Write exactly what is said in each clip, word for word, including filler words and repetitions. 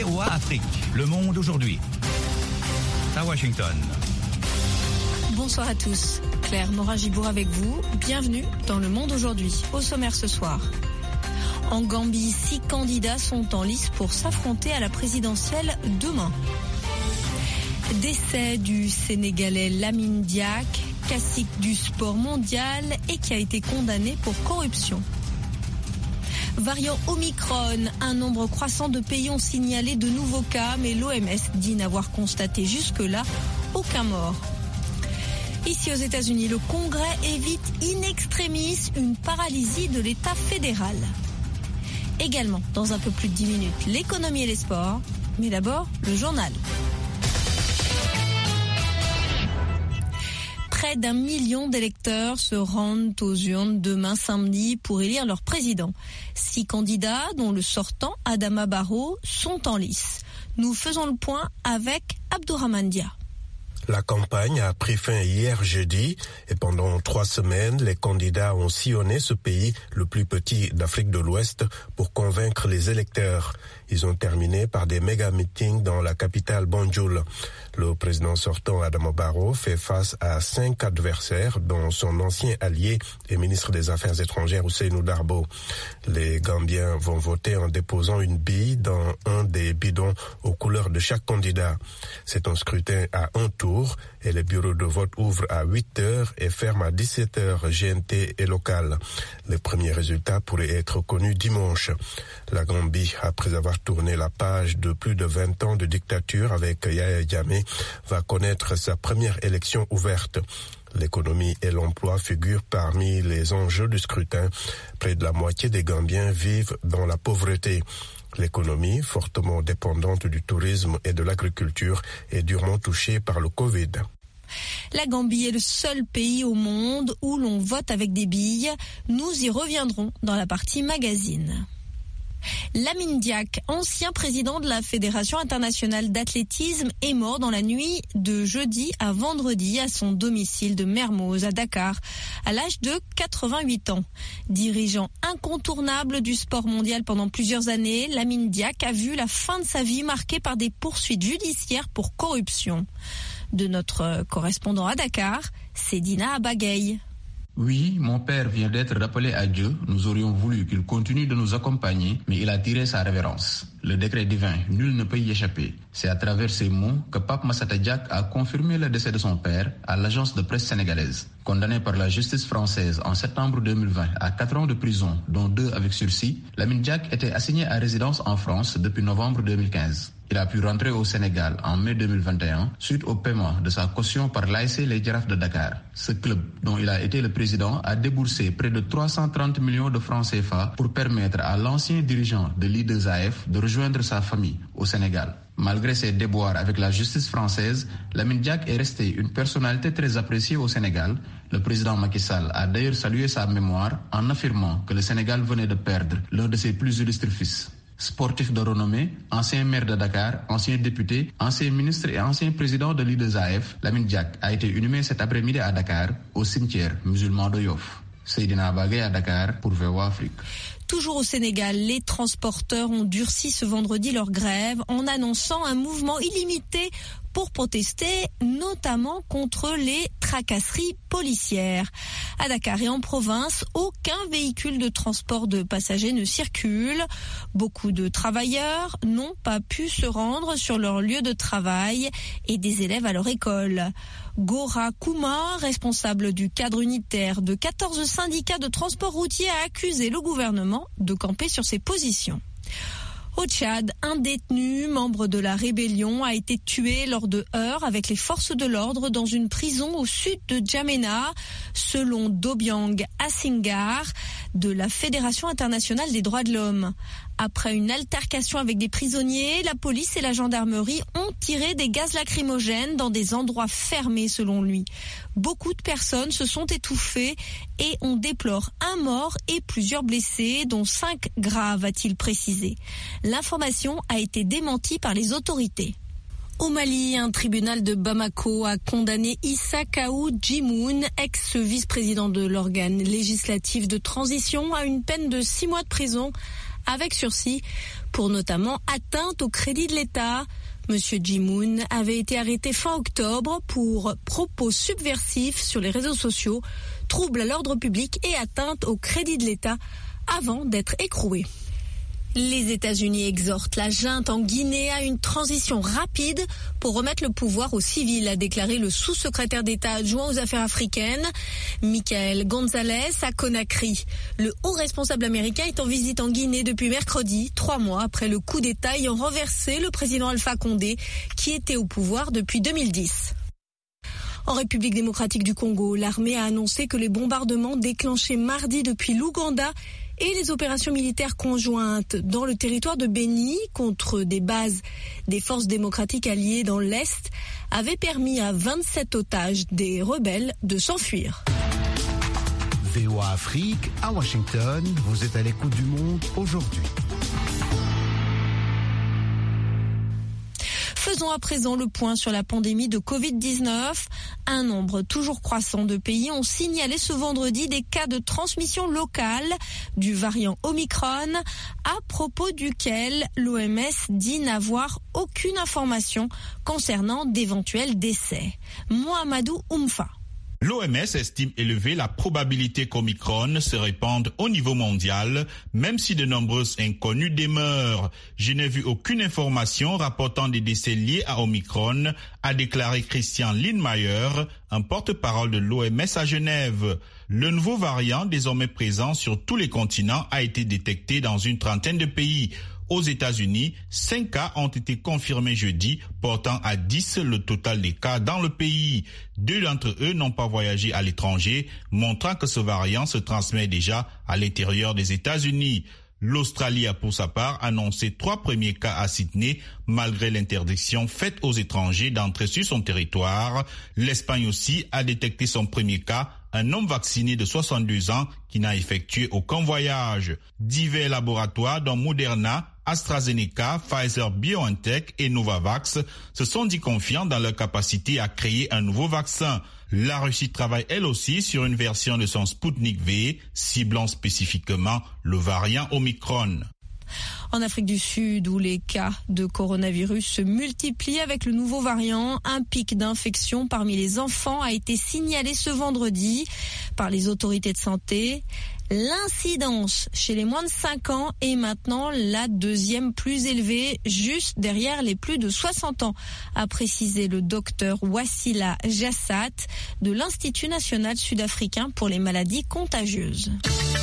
V O A Afrique. Le monde aujourd'hui. À Washington. Bonsoir à tous. Claire Morin-Gibour avec vous. Bienvenue dans Le Monde aujourd'hui. Au sommaire ce soir. En Gambie, six candidats sont en lice pour s'affronter à la présidentielle demain. Décès du Sénégalais Lamine Diack, cacique du sport mondial et qui a été condamné pour corruption. Variant Omicron, un nombre croissant de pays ont signalé de nouveaux cas, mais l'O M S dit n'avoir constaté jusque-là aucun mort. Ici aux États-Unis, le Congrès évite in extremis une paralysie de l'État fédéral. Également, dans un peu plus de dix minutes, l'économie et les sports. Mais d'abord, le journal. Près d'un million d'électeurs se rendent aux urnes demain samedi pour élire leur président. Six candidats, dont le sortant Adama Barrow, sont en lice. Nous faisons le point avec Abdourahmane Dia. La campagne a pris fin hier jeudi et pendant trois semaines, les candidats ont sillonné ce pays, le plus petit d'Afrique de l'Ouest, pour convaincre les électeurs. Ils ont terminé par des méga-meetings dans la capitale Banjul. Le président sortant Adama Barrow fait face à cinq adversaires, dont son ancien allié et ministre des Affaires étrangères Ousseynou Darbo. Les Gambiens vont voter en déposant une bille dans un des bidons aux couleurs de chaque candidat. C'est un scrutin à un tour et les bureaux de vote ouvrent à huit heures et ferment à dix-sept heures G M T et local. Les premiers résultats pourraient être connus dimanche. La Gambie, après avoir tourné la page de plus de vingt ans de dictature avec Yahya Jammeh, va connaître sa première élection ouverte. L'économie et l'emploi figurent parmi les enjeux du scrutin. Près de la moitié des Gambiens vivent dans la pauvreté. L'économie, fortement dépendante du tourisme et de l'agriculture, est durement touchée par le Covid. La Gambie est le seul pays au monde où l'on vote avec des billes. Nous y reviendrons dans la partie magazine. Lamine Diack, ancien président de la Fédération internationale d'athlétisme, est mort dans la nuit de jeudi à vendredi à son domicile de Mermoz à Dakar, à l'âge de quatre-vingt-huit ans. Dirigeant incontournable du sport mondial pendant plusieurs années, Lamine Diack a vu la fin de sa vie marquée par des poursuites judiciaires pour corruption. De notre correspondant à Dakar, c'est Dina Abagaye. Oui, mon père vient d'être rappelé à Dieu. Nous aurions voulu qu'il continue de nous accompagner, mais il a tiré sa révérence. Le décret divin, nul ne peut y échapper. C'est à travers ces mots que Pape Massata Diack a confirmé le décès de son père à l'agence de presse sénégalaise. Condamné par la justice française en septembre deux mille vingt à quatre ans de prison, dont deux avec sursis, Lamine Diack était assigné à résidence en France depuis novembre deux mille quinze. Il a pu rentrer au Sénégal en mai deux mille vingt et un suite au paiement de sa caution par l'A S C Les Girafes de Dakar. Ce club, dont il a été le président, a déboursé près de trois cent trente millions de francs C F A pour permettre à l'ancien dirigeant de l'I deux A F de rejoindre sa famille au Sénégal. Malgré ses déboires avec la justice française, Lamine Diack est resté une personnalité très appréciée au Sénégal. Le président Macky Sall a d'ailleurs salué sa mémoire en affirmant que le Sénégal venait de perdre l'un de ses plus illustres fils. Sportif de renommée, ancien maire de Dakar, ancien député, ancien ministre et ancien président de l'I deux A F, Lamine Diack a été inhumé cet après-midi à Dakar, au cimetière musulman de Yoff. Seydina Abagaye à Dakar pour V O A Afrique. Toujours au Sénégal, les transporteurs ont durci ce vendredi leur grève en annonçant un mouvement illimité pour protester notamment contre les tracasseries policières. À Dakar et en province, aucun véhicule de transport de passagers ne circule. Beaucoup de travailleurs n'ont pas pu se rendre sur leur lieu de travail et des élèves à leur école. Gora Kouma, responsable du cadre unitaire de quatorze syndicats de transport routier, a accusé le gouvernement de camper sur ses positions. Au Tchad, un détenu, membre de la rébellion, a été tué lors de heurts avec les forces de l'ordre dans une prison au sud de N'Djamena, selon Dobiang Assingar, de la Fédération internationale des droits de l'homme. Après une altercation avec des prisonniers, la police et la gendarmerie ont tiré des gaz lacrymogènes dans des endroits fermés selon lui. Beaucoup de personnes se sont étouffées et on déplore un mort et plusieurs blessés, dont cinq graves, a-t-il précisé. L'information a été démentie par les autorités. Au Mali, un tribunal de Bamako a condamné Issa Kaou Djimoun, ex-vice-président de l'organe législatif de transition, à une peine de six mois de prison avec sursis pour notamment atteinte au crédit de l'État. Monsieur Ji-moon avait été arrêté fin octobre pour propos subversifs sur les réseaux sociaux, troubles à l'ordre public et atteinte au crédit de l'État avant d'être écroué. Les États-Unis exhortent la junte en Guinée à une transition rapide pour remettre le pouvoir aux civils, a déclaré le sous-secrétaire d'État adjoint aux affaires africaines, Michael Gonzalez, à Conakry. Le haut responsable américain est en visite en Guinée depuis mercredi, trois mois après le coup d'État ayant renversé le président Alpha Condé, qui était au pouvoir depuis deux mille dix. En République démocratique du Congo, l'armée a annoncé que les bombardements déclenchés mardi depuis l'Ouganda et les opérations militaires conjointes dans le territoire de Beni contre des bases des forces démocratiques alliées dans l'Est avaient permis à vingt-sept otages des rebelles de s'enfuir. V O A Afrique, à Washington, vous êtes à l'écoute du monde aujourd'hui. Faisons à présent le point sur la pandémie de covid dix-neuf. Un nombre toujours croissant de pays ont signalé ce vendredi des cas de transmission locale du variant Omicron, à propos duquel l'O M S dit n'avoir aucune information concernant d'éventuels décès. Mohamedou Oumfa. L'O M S estime élever la probabilité qu'Omicron se répande au niveau mondial, même si de nombreuses inconnues demeurent. Je n'ai vu aucune information rapportant des décès liés à Omicron, a déclaré Christian Lindmeier, un porte-parole de l'O M S à Genève. Le nouveau variant, désormais présent sur tous les continents, a été détecté dans une trentaine de pays. Aux États-Unis, cinq cas ont été confirmés jeudi, portant à dix le total des cas dans le pays. Deux d'entre eux n'ont pas voyagé à l'étranger, montrant que ce variant se transmet déjà à l'intérieur des États-Unis. L'Australie a pour sa part annoncé trois premiers cas à Sydney, malgré l'interdiction faite aux étrangers d'entrer sur son territoire. L'Espagne aussi a détecté son premier cas, un homme vacciné de soixante-deux ans qui n'a effectué aucun voyage. Divers laboratoires dont Moderna, AstraZeneca, Pfizer-BioNTech et Novavax se sont dit confiants dans leur capacité à créer un nouveau vaccin. La Russie travaille elle aussi sur une version de son Sputnik V, ciblant spécifiquement le variant Omicron. En Afrique du Sud, où les cas de coronavirus se multiplient avec le nouveau variant, un pic d'infection parmi les enfants a été signalé ce vendredi par les autorités de santé. L'incidence chez les moins de cinq ans est maintenant la deuxième plus élevée, juste derrière les plus de soixante ans, a précisé le docteur Wassila Jassat de l'Institut national sud-africain pour les maladies contagieuses.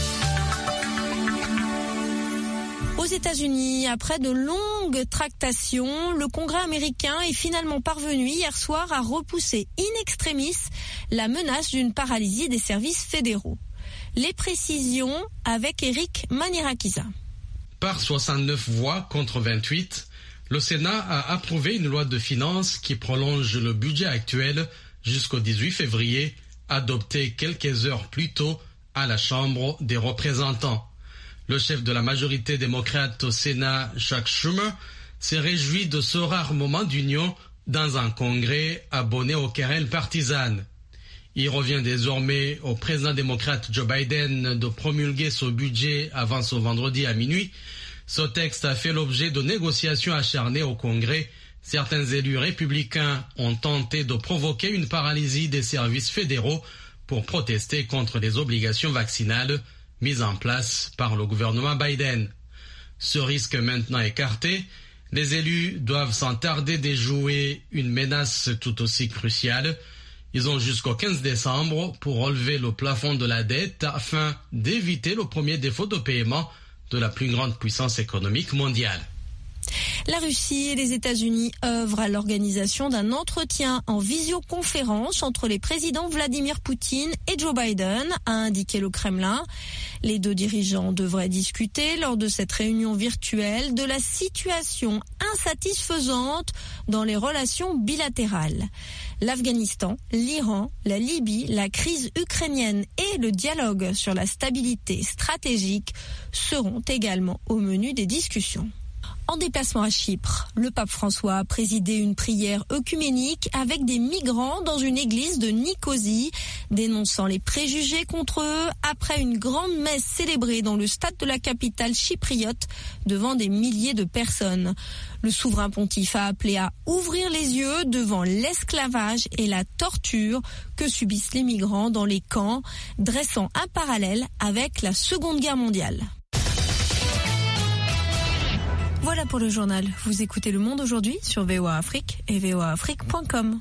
Aux États-Unis, après de longues tractations, le Congrès américain est finalement parvenu hier soir à repousser in extremis la menace d'une paralysie des services fédéraux. Les précisions avec Eric Manirakiza. Par soixante-neuf voix contre vingt-huit, le Sénat a approuvé une loi de finances qui prolonge le budget actuel jusqu'au dix-huit février, adopté quelques heures plus tôt à la Chambre des représentants. Le chef de la majorité démocrate au Sénat, Chuck Schumer, s'est réjoui de ce rare moment d'union dans un congrès abonné aux querelles partisanes. Il revient désormais au président démocrate Joe Biden de promulguer ce budget avant ce vendredi à minuit. Ce texte a fait l'objet de négociations acharnées au Congrès. Certains élus républicains ont tenté de provoquer une paralysie des services fédéraux pour protester contre les obligations vaccinales mises en place par le gouvernement Biden. Ce risque maintenant écarté, les élus doivent sans tarder déjouer une menace tout aussi cruciale. Ils ont jusqu'au quinze décembre pour relever le plafond de la dette afin d'éviter le premier défaut de paiement de la plus grande puissance économique mondiale. La Russie et les États-Unis œuvrent à l'organisation d'un entretien en visioconférence entre les présidents Vladimir Poutine et Joe Biden, a indiqué le Kremlin. Les deux dirigeants devraient discuter lors de cette réunion virtuelle de la situation insatisfaisante dans les relations bilatérales. L'Afghanistan, l'Iran, la Libye, la crise ukrainienne et le dialogue sur la stabilité stratégique seront également au menu des discussions. En déplacement à Chypre, le pape François a présidé une prière œcuménique avec des migrants dans une église de Nicosie, dénonçant les préjugés contre eux après une grande messe célébrée dans le stade de la capitale chypriote devant des milliers de personnes. Le souverain pontife a appelé à ouvrir les yeux devant l'esclavage et la torture que subissent les migrants dans les camps, dressant un parallèle avec la Seconde Guerre mondiale. Voilà pour le journal. Vous écoutez Le Monde aujourd'hui sur V O A Afrique et v o a afrique point com.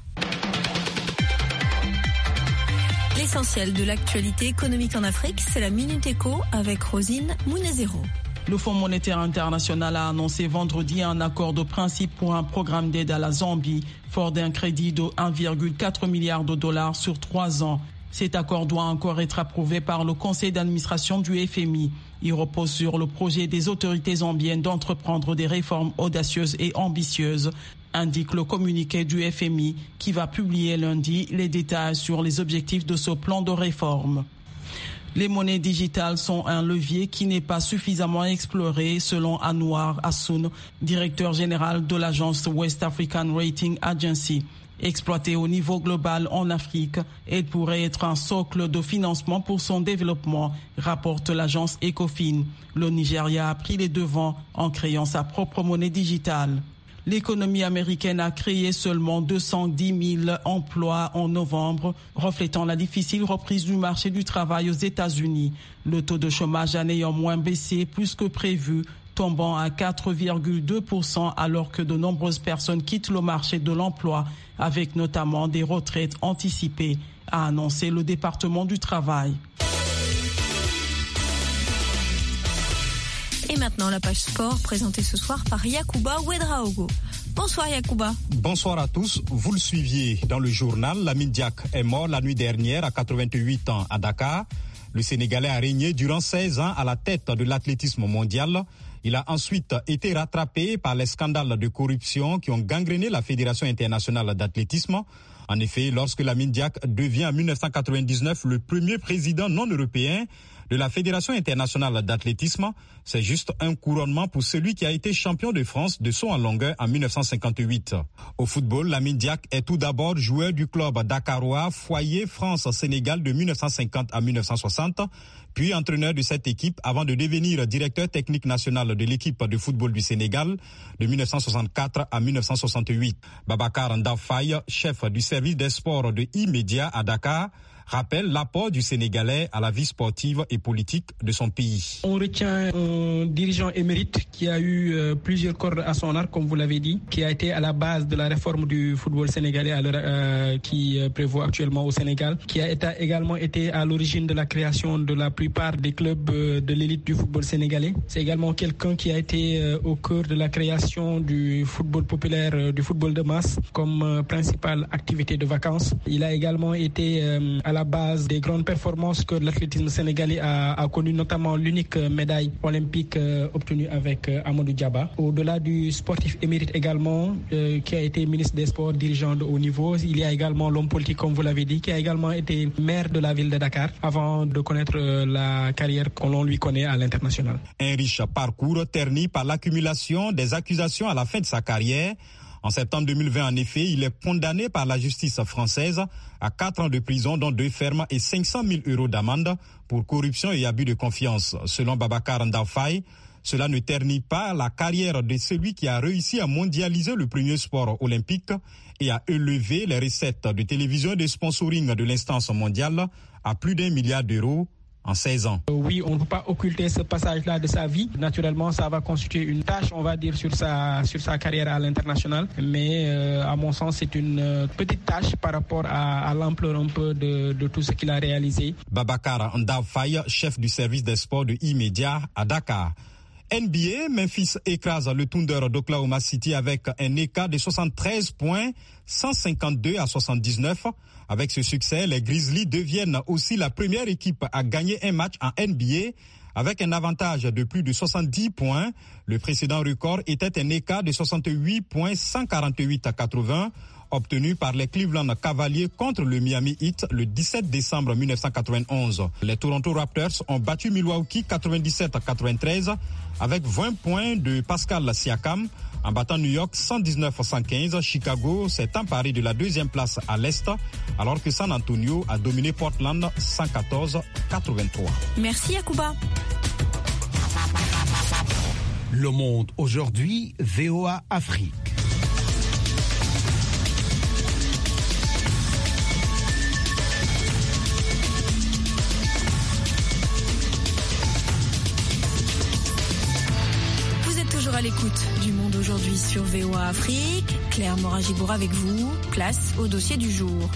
L'essentiel de l'actualité économique en Afrique, c'est la Minute Éco avec Rosine Mounezero. Le Fonds monétaire international a annoncé vendredi un accord de principe pour un programme d'aide à la Zambie, fort d'un crédit de un virgule quatre milliard de dollars sur trois ans. Cet accord doit encore être approuvé par le conseil d'administration du F M I. Il repose sur le projet des autorités zambiennes d'entreprendre des réformes audacieuses et ambitieuses, indique le communiqué du F M I qui va publier lundi les détails sur les objectifs de ce plan de réforme. Les monnaies digitales sont un levier qui n'est pas suffisamment exploré, selon Anwar Hassoun, directeur général de l'agence West African Rating Agency. Exploitée au niveau global en Afrique, elle pourrait être un socle de financement pour son développement, rapporte l'agence Ecofin. Le Nigeria a pris les devants en créant sa propre monnaie digitale. L'économie américaine a créé seulement deux cent dix mille emplois en novembre, reflétant la difficile reprise du marché du travail aux États-Unis. Le taux de chômage a néanmoins baissé plus que prévu, tombant à quatre virgule deux pour cent alors que de nombreuses personnes quittent le marché de l'emploi, avec notamment des retraites anticipées, a annoncé le département du travail. Et maintenant, la page sport présentée ce soir par Yacouba Ouedraogo. Bonsoir Yacouba. Bonsoir à tous. Vous le suiviez dans le journal. Lamine Diack est mort la nuit dernière à quatre-vingt-huit ans à Dakar. Le Sénégalais a régné durant seize ans à la tête de l'athlétisme mondial. Il a ensuite été rattrapé par les scandales de corruption qui ont gangréné la Fédération internationale d'athlétisme. En effet, lorsque Lamine Diack devient en mille neuf cent quatre-vingt-dix-neuf le premier président non européen de la Fédération internationale d'athlétisme, c'est juste un couronnement pour celui qui a été champion de France de saut en longueur en mille neuf cent cinquante-huit. Au football, Lamine Diack est tout d'abord joueur du club dakarois Foyer France-Sénégal de mille neuf cent cinquante à mille neuf cent soixante, puis entraîneur de cette équipe avant de devenir directeur technique national de l'équipe de football du Sénégal de mille neuf cent soixante-quatre à mille neuf cent soixante-huit. Babacar Ndafaye, chef du service des sports de E-Media à Dakar, rappelle l'apport du Sénégalais à la vie sportive et politique de son pays. On retient un dirigeant émérite qui a eu euh, plusieurs cordes à son arc, comme vous l'avez dit, qui a été à la base de la réforme du football sénégalais à euh, qui euh, prévaut actuellement au Sénégal, qui a été, également été à l'origine de la création de la plupart des clubs euh, de l'élite du football sénégalais. C'est également quelqu'un qui a été euh, au cœur de la création du football populaire, euh, du football de masse, comme euh, principale activité de vacances. Il a également été euh, à la base des grandes performances que l'athlétisme sénégalais a, a connu, notamment l'unique médaille olympique euh, obtenue avec euh, Amadou Diaba. Au-delà du sportif émérite également, euh, qui a été ministre des Sports, dirigeant de haut niveau, il y a également l'homme politique, comme vous l'avez dit, qui a également été maire de la ville de Dakar avant de connaître euh, la carrière que l'on lui connaît à l'international. Un riche parcours terni par l'accumulation des accusations à la fin de sa carrière. En septembre deux mille vingt, en effet, il est condamné par la justice française à quatre ans de prison, dont deux fermes et cinq cent mille euros d'amende pour corruption et abus de confiance. Selon Babacar Ndafaye, cela ne ternit pas la carrière de celui qui a réussi à mondialiser le premier sport olympique et à élever les recettes de télévision et de sponsoring de l'instance mondiale à plus d'un milliard d'euros en seize ans. Oui, on ne peut pas occulter ce passage-là de sa vie. Naturellement, ça va constituer une tâche, on va dire, sur sa, sur sa carrière à l'international. Mais euh, à mon sens, c'est une euh, petite tâche par rapport à, à l'ampleur un peu de, de tout ce qu'il a réalisé. Babacar Ndafaye, chef du service des sports de E-Media à Dakar. N B A, Memphis écrase le Thunder d'Oklahoma City avec un écart de soixante-treize points, cent cinquante-deux à soixante-dix-neuf. Avec ce succès, les Grizzlies deviennent aussi la première équipe à gagner un match en N B A avec un avantage de plus de soixante-dix points. Le précédent record était un écart de soixante-huit points, cent quarante-huit à quatre-vingts. obtenu par les Cleveland Cavaliers contre le Miami Heat le dix-sept décembre mille neuf cent quatre-vingt-onze. Les Toronto Raptors ont battu Milwaukee quatre-vingt-dix-sept à quatre-vingt-treize avec vingt points de Pascal Siakam. En battant New York cent dix-neuf à cent quinze, Chicago s'est emparé de la deuxième place à l'Est, alors que San Antonio a dominé Portland cent quatorze à quatre-vingt-trois. Merci Yacouba. Le Monde aujourd'hui, V O A Afrique. À l'écoute du Monde aujourd'hui sur V O A Afrique. Claire Moragiboura avec vous. Place au dossier du jour.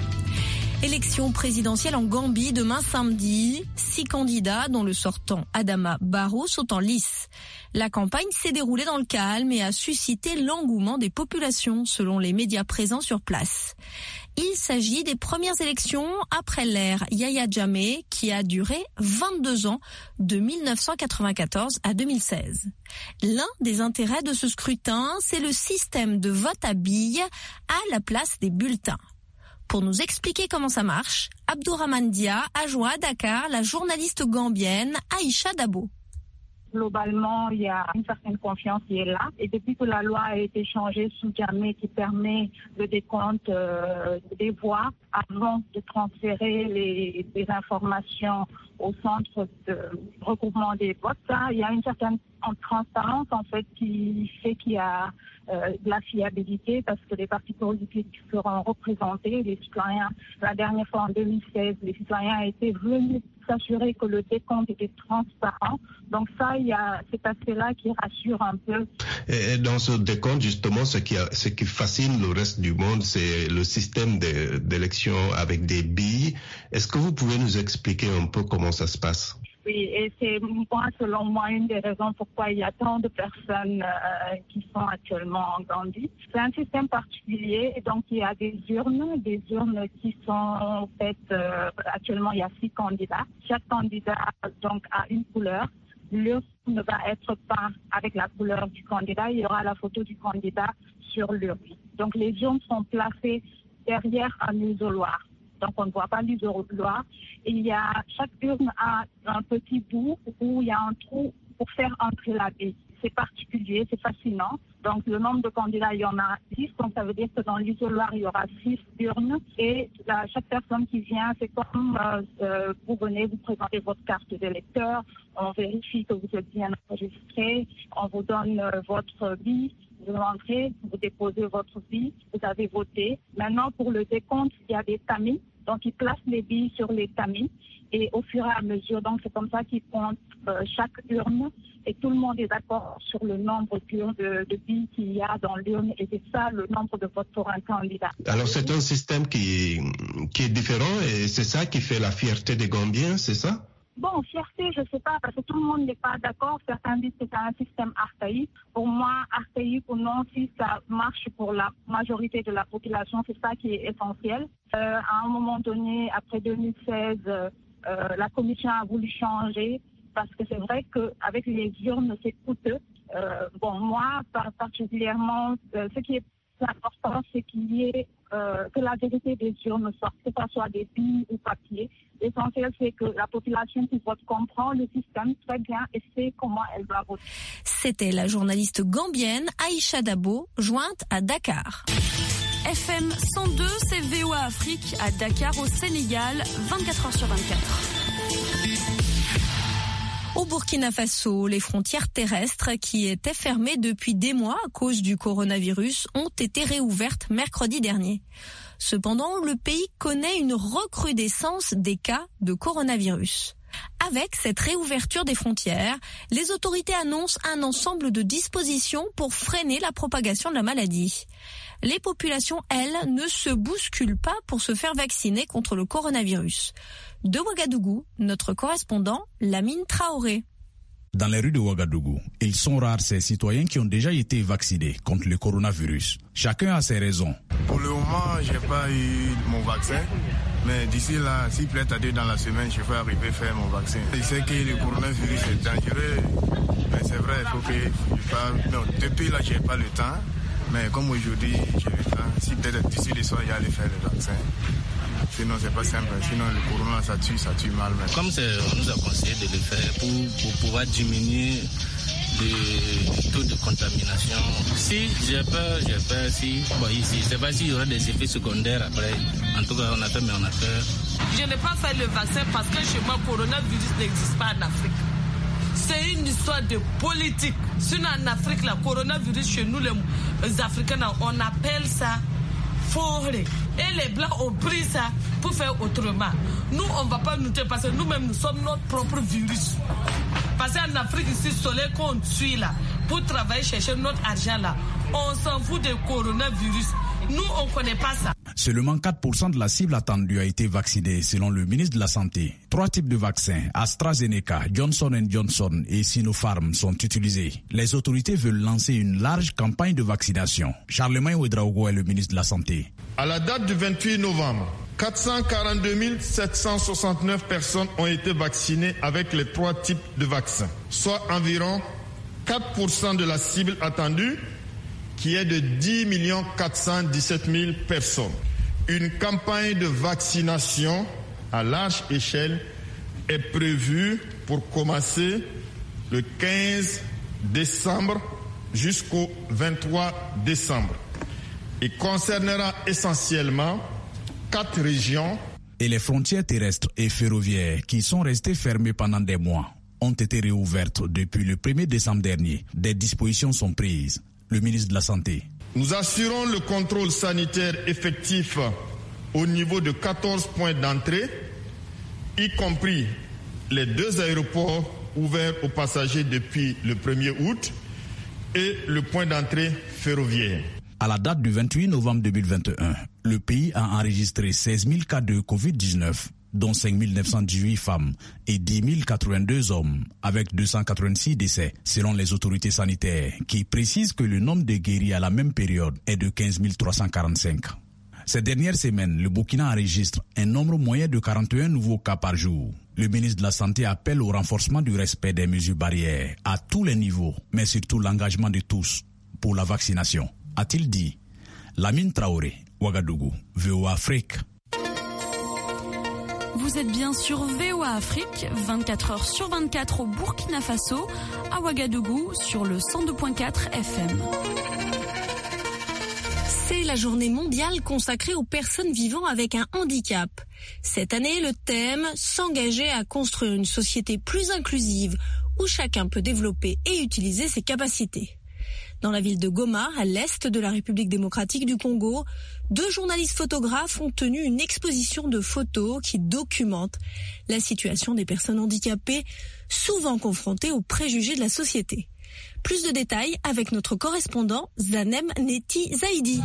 Élection présidentielle en Gambie demain samedi. Six candidats, dont le sortant Adama Barrow, sont en lice. La campagne s'est déroulée dans le calme et a suscité l'engouement des populations, selon les médias présents sur place. Il s'agit des premières élections après l'ère Yahya Jammeh, qui a duré vingt-deux ans, de mille neuf cent quatre-vingt-quatorze à deux mille seize. L'un des intérêts de ce scrutin, c'est le système de vote à billes à la place des bulletins. Pour nous expliquer comment ça marche, Abdourahmane Dia a joint à Dakar la journaliste gambienne Aïcha Dabo. Globalement, il y a une certaine confiance qui est là. Et depuis que la loi a été changée sous Jammeh, qui permet le décompte euh, des voix avant de transférer les, les informations au centre de regroupement des votes, ça, il y a une certaine transparence en fait qui fait qu'il y a euh, de la fiabilité parce que les partis politiques seront représentés, les citoyens. La dernière fois en deux mille seize, les citoyens étaient venus s'assurer que le décompte était transparent. Donc ça, il y a cet aspect-là qui rassure un peu. Et dans ce décompte, justement, ce qui, a, ce qui fascine le reste du monde, c'est le système de, d'élection avec des billes. Est-ce que vous pouvez nous expliquer un peu comment ça se passe? Oui, et c'est moi, selon moi, une des raisons pourquoi il y a tant de personnes euh, qui sont actuellement en Gambie. C'est un système particulier, et donc il y a des urnes, des urnes qui sont faites, euh, actuellement il y a six candidats. Chaque candidat donc a une couleur. L'urne ne va être pas avec la couleur du candidat, il y aura la photo du candidat sur l'urne. Donc les urnes sont placées derrière un isoloir. Donc on ne voit pas l'isoloir. Et il y a, chaque urne a un petit bout où il y a un trou pour faire entrer la bille. C'est particulier, c'est fascinant. Donc le nombre de candidats, il y en a six. Donc ça veut dire que dans l'isoloir, il y aura six urnes. Et là, chaque personne qui vient, c'est comme euh, vous venez, vous présentez votre carte d'électeur. On vérifie que vous êtes bien enregistré. On vous donne euh, votre bille. Vous entrez, vous déposez votre bille, vous avez voté. Maintenant, pour le décompte, il y a des tamis. Donc, ils placent les billes sur les tamis. Et au fur et à mesure, donc c'est comme ça qu'ils comptent euh, chaque urne. Et tout le monde est d'accord sur le nombre de, de billes qu'il y a dans l'urne. Et c'est ça le nombre de votes pour un candidat. Alors, c'est un système qui, qui est différent et c'est ça qui fait la fierté des Gambiens, c'est ça? Bon, fierté, je ne sais pas, parce que tout le monde n'est pas d'accord. Certains disent que c'est un système archaïque. Pour moi, archaïque ou non, si ça marche pour la majorité de la population, c'est ça qui est essentiel. Euh, à un moment donné, après deux mille seize, euh, la commission a voulu changer parce que c'est vrai qu'avec les urnes, c'est coûteux. Euh, bon, moi, particulièrement, euh, ce qui est important, c'est qu'il y ait euh, que la vérité des urnes sorte, que ce soit des billes ou papier. L'essentiel, c'est que la population qui vote comprend le système très bien et sait comment elle va voter. C'était la journaliste gambienne Aïcha Dabo, jointe à Dakar. F M cent deux, c'est V O A Afrique à Dakar au Sénégal, vingt-quatre heures sur vingt-quatre. Au Burkina Faso, les frontières terrestres qui étaient fermées depuis des mois à cause du coronavirus ont été réouvertes mercredi dernier. Cependant, le pays connaît une recrudescence des cas de coronavirus. Avec cette réouverture des frontières, les autorités annoncent un ensemble de dispositions pour freiner la propagation de la maladie. Les populations, elles, ne se bousculent pas pour se faire vacciner contre le coronavirus. De Ouagadougou, notre correspondant, Lamine Traoré. Dans les rues de Ouagadougou, ils sont rares ces citoyens qui ont déjà été vaccinés contre le coronavirus. Chacun a ses raisons. Pour le moment, je n'ai pas eu mon vaccin. Mais d'ici là, s'il plaît à Dieu dans la semaine, je vais arriver à faire mon vaccin. Je sais que le coronavirus est dangereux, mais c'est vrai, il faut que je parle. Non, depuis là, je n'ai pas le temps. Mais comme aujourd'hui, je vais pas. Si peut-être d'ici le soir, il y a aller faire le vaccin. Sinon, c'est pas simple. Sinon, le corona, ça tue, ça tue mal. Mais... Comme on nous a conseillé de le faire pour, pour pouvoir diminuer le taux de contamination. Si j'ai peur, j'ai peur. Si, bon, ici, je ne sais pas s'il y aura des effets secondaires après. En tout cas, on a peur, mais on a peur. Je n'ai pas fait le vaccin parce que chez moi, le coronavirus n'existe pas en Afrique. C'est une histoire de politique. Sinon, en Afrique, le coronavirus, chez nous, les, les Africains, on appelle ça forêt. Et les Blancs ont pris ça pour faire autrement. Nous, on ne va pas nous tuer parce que nous-mêmes, nous sommes notre propre virus. Parce qu'en Afrique, ici, le soleil qu'on suit là, pour travailler, chercher notre argent là, on s'en fout du coronavirus. Nous, on ne connaît pas ça. Seulement quatre pour cent de la cible attendue a été vaccinée, selon le ministre de la Santé. Trois types de vaccins, AstraZeneca, Johnson and Johnson et Sinopharm, sont utilisés. Les autorités veulent lancer une large campagne de vaccination. Charlemagne Ouedraogo est le ministre de la Santé. À la date du vingt-huit novembre, quatre cent quarante-deux mille sept cent soixante-neuf personnes ont été vaccinées avec les trois types de vaccins, soit environ quatre pour cent de la cible attendue, qui est de dix millions quatre cent dix-sept mille personnes. Une campagne de vaccination à large échelle est prévue pour commencer le quinze décembre jusqu'au vingt-trois décembre et concernera essentiellement quatre régions. Et les frontières terrestres et ferroviaires qui sont restées fermées pendant des mois ont été réouvertes depuis le premier décembre dernier. Des dispositions sont prises. Le ministre de la Santé. Nous assurons le contrôle sanitaire effectif au niveau de quatorze points d'entrée, y compris les deux aéroports ouverts aux passagers depuis le premier août et le point d'entrée ferroviaire. À la date du vingt-huit novembre deux mille vingt et un, le pays a enregistré seize mille cas de covid dix-neuf, dont cinq mille neuf cent dix-huit femmes et dix mille quatre-vingt-deux hommes, avec deux cent quatre-vingt-six décès, selon les autorités sanitaires, qui précisent que le nombre de guéris à la même période est de quinze mille trois cent quarante-cinq. Ces dernières semaines, le Burkina enregistre un nombre moyen de quarante et un nouveaux cas par jour. Le ministre de la Santé appelle au renforcement du respect des mesures barrières à tous les niveaux, mais surtout l'engagement de tous pour la vaccination, a-t-il dit. Lamine Traoré, Ouagadougou, V O A Afrique. Vous êtes bien sur V O A Afrique, vingt-quatre heures sur vingt-quatre au Burkina Faso, à Ouagadougou sur le cent deux virgule quatre F M. C'est la journée mondiale consacrée aux personnes vivant avec un handicap. Cette année, le thème « S'engager à construire une société plus inclusive où chacun peut développer et utiliser ses capacités ». Dans la ville de Goma, à l'est de la République démocratique du Congo, deux journalistes photographes ont tenu une exposition de photos qui documente la situation des personnes handicapées, souvent confrontées aux préjugés de la société. Plus de détails avec notre correspondant Zanem Neti Zaidi.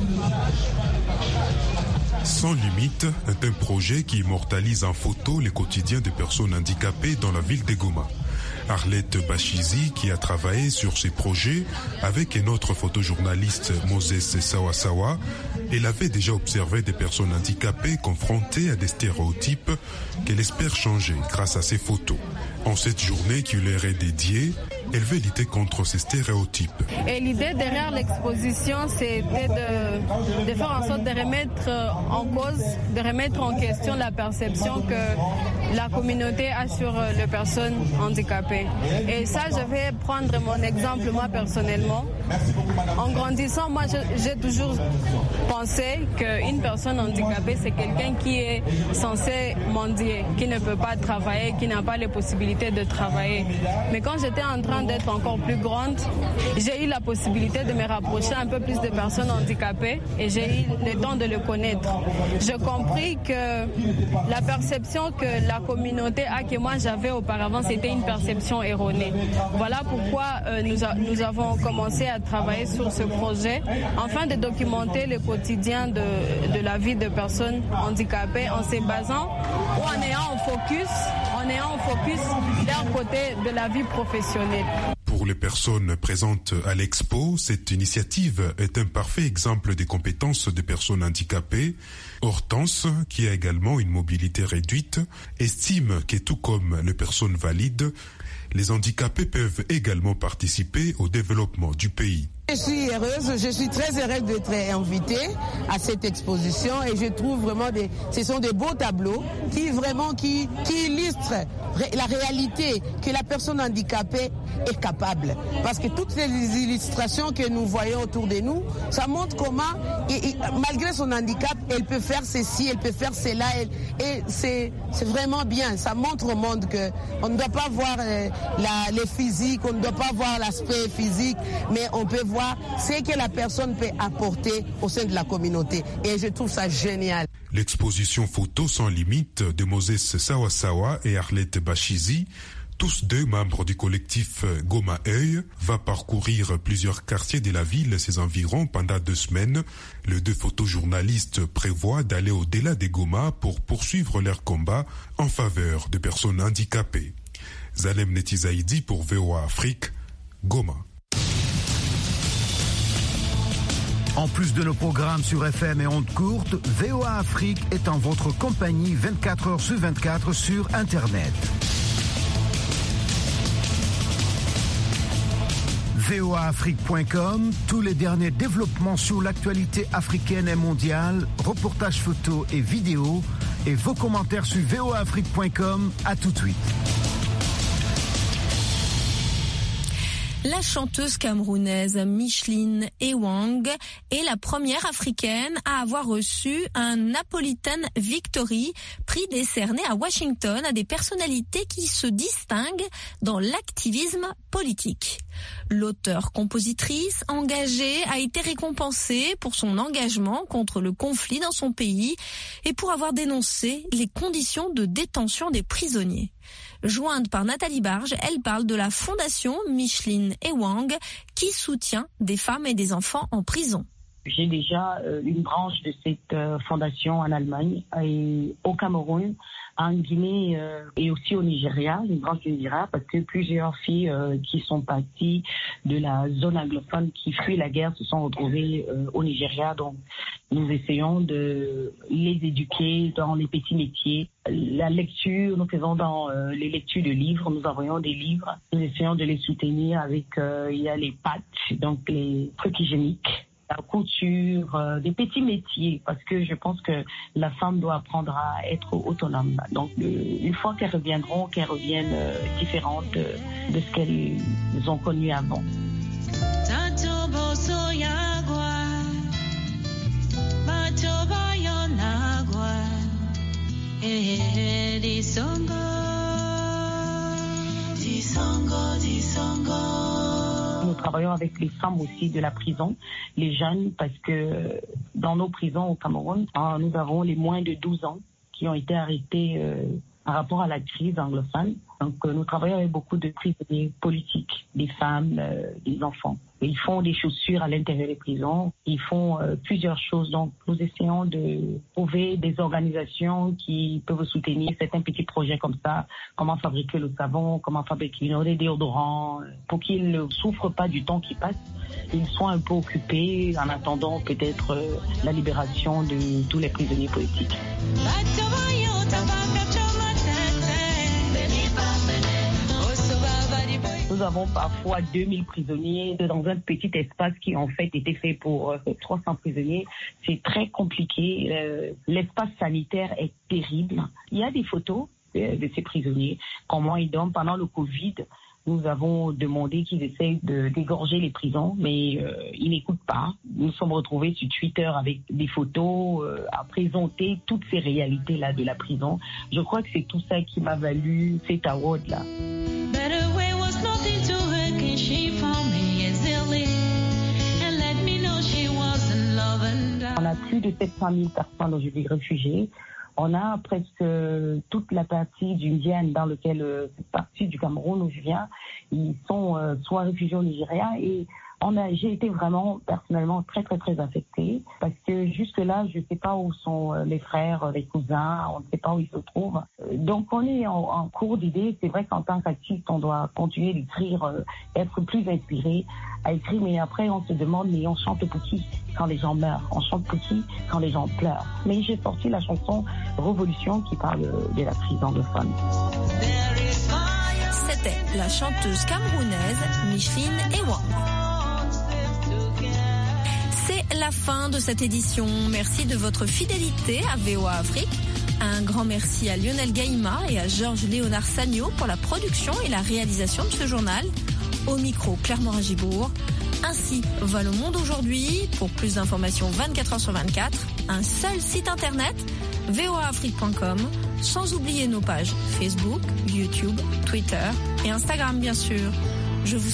Sans limite est un projet qui immortalise en photo les quotidiens des personnes handicapées dans la ville de Goma. Arlette Bachizi, qui a travaillé sur ces projets avec un autre photojournaliste, Moses Sawasawa, elle avait déjà observé des personnes handicapées confrontées à des stéréotypes qu'elle espère changer grâce à ces photos. En cette journée qui leur est dédiée, elle veut lutter contre ces stéréotypes. Et l'idée derrière l'exposition, c'était de, de faire en sorte de remettre en cause, de remettre en question la perception que la communauté a sur les personnes handicapées. Et ça, je vais prendre mon exemple moi personnellement. En grandissant, moi, j'ai toujours pensé qu'une personne handicapée, c'est quelqu'un qui est censé mendier, qui ne peut pas travailler, qui n'a pas les possibilités de travailler. Mais quand j'étais en train d'être encore plus grande, j'ai eu la possibilité de me rapprocher un peu plus de personnes handicapées et j'ai eu le temps de le connaître. J'ai compris que la perception que la communauté a, que moi j'avais auparavant, c'était une perception erronée. Voilà pourquoi euh, nous, a, nous avons commencé à travailler sur ce projet afin de documenter le quotidien de, de la vie de personnes handicapées en se basant ou en ayant un focus, en ayant un focus d'un côté de la vie professionnelle. Pour les personnes présentes à l'expo, cette initiative est un parfait exemple des compétences des personnes handicapées. Hortense, qui a également une mobilité réduite, estime que tout comme les personnes valides, les handicapés peuvent également participer au développement du pays. Je suis heureuse, je suis très heureuse d'être invitée à cette exposition et je trouve vraiment des, ce sont des beaux tableaux qui vraiment qui, qui illustrent la réalité que la personne handicapée est capable. Parce que toutes les illustrations que nous voyons autour de nous, ça montre comment, et, et, malgré son handicap, elle peut faire ceci, elle peut faire cela, elle, et c'est, c'est vraiment bien. Ça montre au monde qu'on ne doit pas voir euh, la, les physiques, on ne doit pas voir l'aspect physique, mais on peut voir ce que la personne peut apporter au sein de la communauté. Et je trouve ça génial. L'exposition photo sans limite de Moses Sawasawa et Arlette Bachizi, tous deux membres du collectif Goma Œil, va parcourir plusieurs quartiers de la ville et ses environs pendant deux semaines. Les deux photojournalistes prévoient d'aller au-delà des Goma pour poursuivre leur combat en faveur de personnes handicapées. Zalem Netizaïdi pour V O A Afrique, Goma. En plus de nos programmes sur F M et ondes courtes, V O A Afrique est en votre compagnie vingt-quatre heures sur vingt-quatre sur Internet. V O A Afrique point com, tous les derniers développements sur l'actualité africaine et mondiale, reportages photos et vidéos, et vos commentaires sur V O A Afrique point com. À tout de suite. La chanteuse camerounaise Micheline Ewang est la première africaine à avoir reçu un Napolitan Victory, prix décerné à Washington à des personnalités qui se distinguent dans l'activisme politique. L'auteure-compositrice engagée a été récompensée pour son engagement contre le conflit dans son pays et pour avoir dénoncé les conditions de détention des prisonniers. Jointe par Nathalie Barge, elle parle de la fondation Micheline Ewang qui soutient des femmes et des enfants en prison. J'ai déjà euh, une branche de cette euh, fondation en Allemagne et au Cameroun, en Guinée euh, et aussi au Nigeria, une branche du Nigeria, parce que plusieurs filles euh, qui sont parties de la zone anglophone qui fuient la guerre se sont retrouvées euh, au Nigeria. Donc, nous essayons de les éduquer dans les petits métiers. La lecture, nous faisons dans euh, les lectures de livres, nous envoyons des livres. Nous essayons de les soutenir avec, euh, il y a les patchs, donc les trucs hygiéniques, la couture, euh, des petits métiers, parce que je pense que la femme doit apprendre à être autonome. Donc, euh, une fois qu'elles reviendront, qu'elles reviennent euh, différentes euh, de ce qu'elles ont connu avant. Nous travaillons avec les femmes aussi de la prison, les jeunes, parce que dans nos prisons au Cameroun, nous avons les moins de douze ans qui ont été arrêtés euh, par rapport à la crise anglophone. Donc euh, nous travaillons avec beaucoup de prisonniers politiques, des femmes, euh, des enfants. Et ils font des chaussures à l'intérieur des prisons, ils font euh, plusieurs choses. Donc nous essayons de trouver des organisations qui peuvent soutenir certains petits projets comme ça, comment fabriquer le savon, comment fabriquer des déodorants, pour qu'ils ne souffrent pas du temps qui passe, ils soient un peu occupés en attendant peut-être euh, la libération de tous les prisonniers politiques. Nous avons parfois deux mille prisonniers dans un petit espace qui en fait était fait pour euh, trois cents prisonniers. C'est très compliqué. Euh, l'espace sanitaire est terrible. Il y a des photos euh, de ces prisonniers, comment ils dorment pendant le Covid. Nous avons demandé qu'ils essayent de dégorger les prisons, mais euh, ils n'écoutent pas. Nous sommes retrouvés sur Twitter avec des photos euh, à présenter toutes ces réalités-là de la prison. Je crois que c'est tout ça qui m'a valu cet award-là. On a plus de sept cent mille personnes aujourd'hui réfugiées. On a presque toute la partie du Ndian dans laquelle, euh, cette partie du Cameroun où je viens, ils sont euh, soit réfugiés au Nigeria et on a, j'ai été vraiment personnellement très très très affectée parce que jusque là je ne sais pas où sont euh, les frères, les cousins, on ne sait pas où ils se trouvent. Euh, donc on est en, en cours d'idées. C'est vrai qu'en tant qu'artiste on doit continuer d'écrire, euh, être plus inspiré à écrire, mais après on se demande mais on chante pour qui quand les gens meurent, on chante pour qui quand les gens pleurent. Mais j'ai sorti la chanson Révolution qui parle de la prison de femmes. C'était la chanteuse camerounaise Micheline Ewang. la fin de cette édition. Merci de votre fidélité à V O A Afrique. Un grand merci à Lionel Gaïma et à Georges Léonard Sagno pour la production et la réalisation de ce journal. Au micro, Claire Morin-Gibourg. Ainsi va le monde aujourd'hui. Pour plus d'informations vingt-quatre heures sur vingt-quatre, un seul site internet, v o a afrique point com, sans oublier nos pages Facebook, YouTube, Twitter et Instagram bien sûr. Je vous